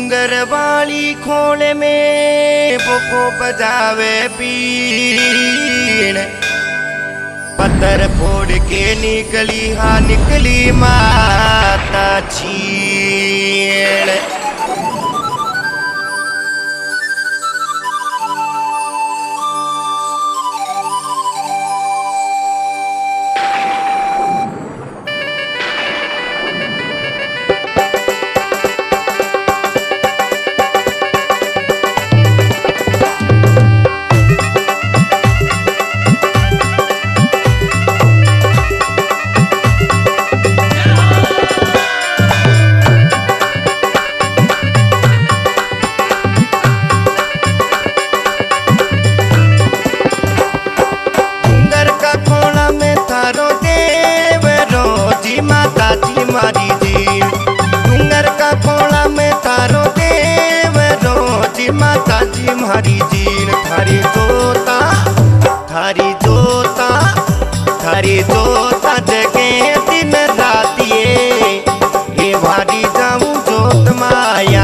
डूंगर वाली खोल में बोको बजावे पीण पत्थर फोड़ के निकली हाँ निकली माता छीण। हमारी जीन थारी जोता जगे दिन रात ये भारी जाऊं जोत माया।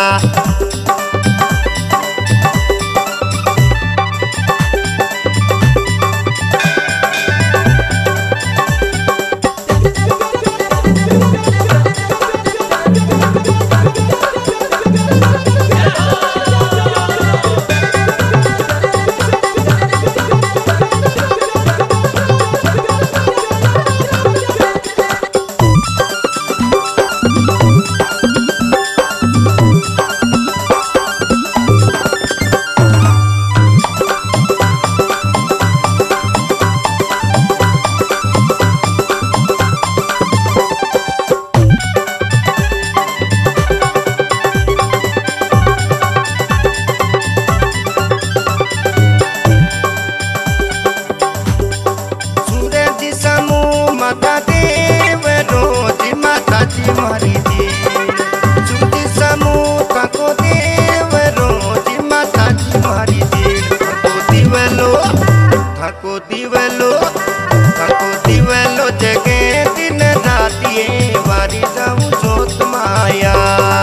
दिवलो जगे दिन रात ये वारी जाऊं जोत माया।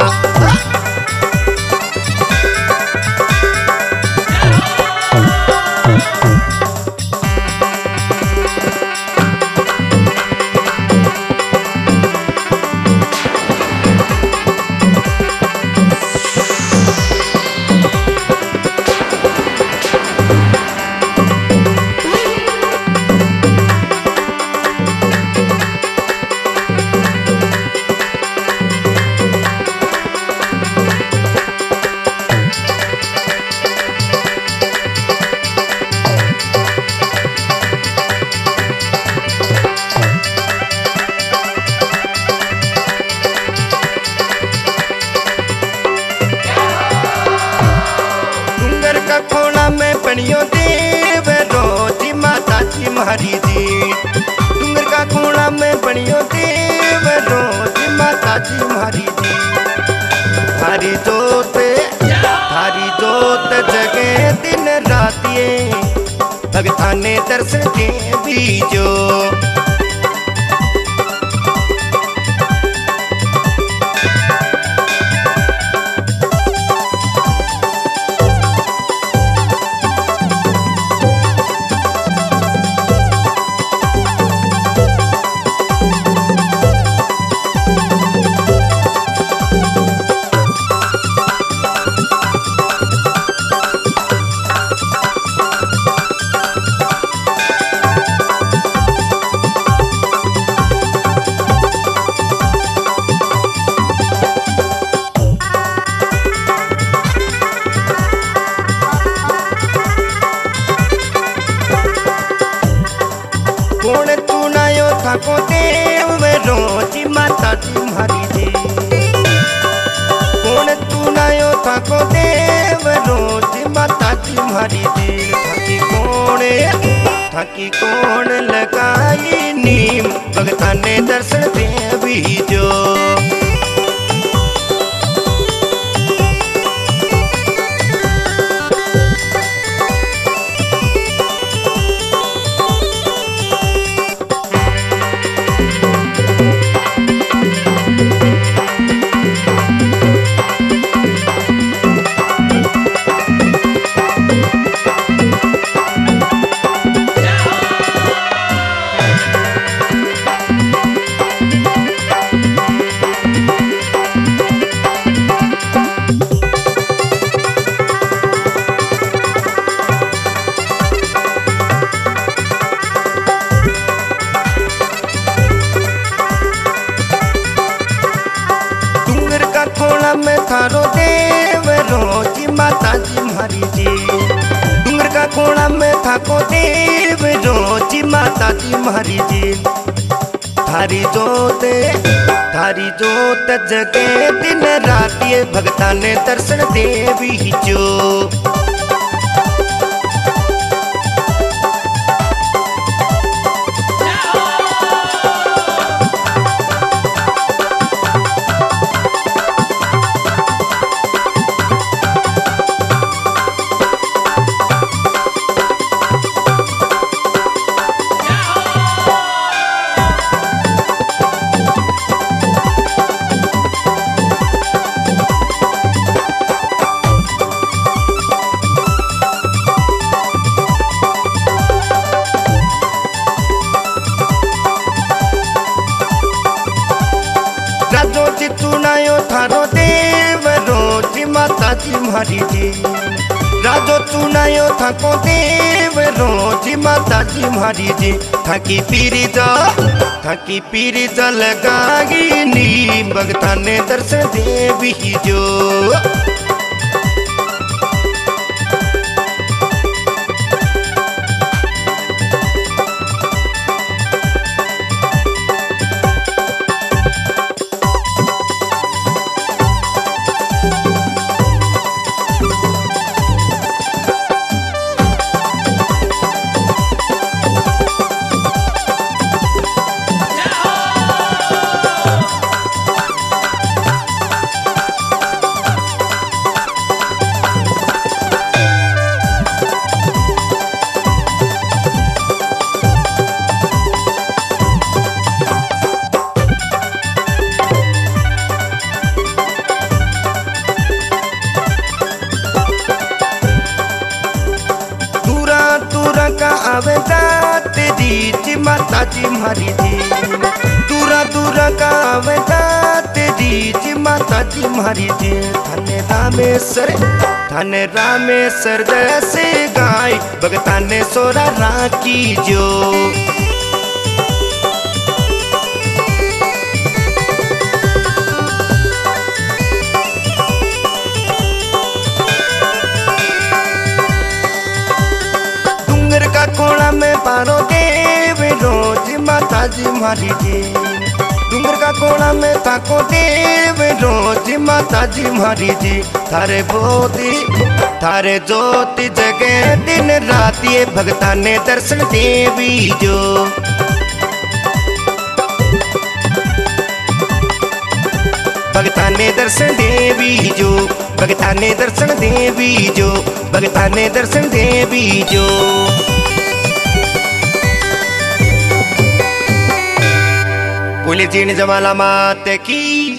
बनियो देव रोजी माता जी मारी जी डूंगर का कोना में बनियो देव रोजी माता जी मारी जी। थारी जोत जगे दिन रात ये भगता ने दर्शन के बीजो। कौन तू नायो था को देव रोजी माता तुम्हारी जी। कौन तू नायो था को देव रोजी माता तुम्हारी जी। थकी कौन लगाई नीम भगता ने दर्शन दे बीजो। कोणा में थारो देव रोजी माता जी मारी जी। डूंगर का कोणा में थाको देव रोजी माता जी मारी जी। थारी जोत जगे दिन रात ये भगता ने दर्शन देवी जो। राजो चुनायो थारो देव रोजी माता जी मारी जी। राजो चुनायो थाको देव रोजी माता जी मारी जी। थाकी पीरी जा लगागी नी भगता ने दर्शन देवी जो। आवेदा तेरी जी माता जी मारी जी। दूरा का आवेदा तेरी जी माता जी मारी जी। थाने रामेश्वर जैसे गाय भगता ने सोरा राखी जो। कोणा में पारो देव रोज माता जी मारी जी। डूंगर का कोणा में ताको देव रोज माता जी मारी जी। थारे ज्योति जगे दिन रात ये भगता ने दर्शन देवी जो। भगता ने दर्शन देवी जो। भगता ने दर्शन देवी जो। भगता ने दर्शन देवी जो। बोले जीण जमाला मात की।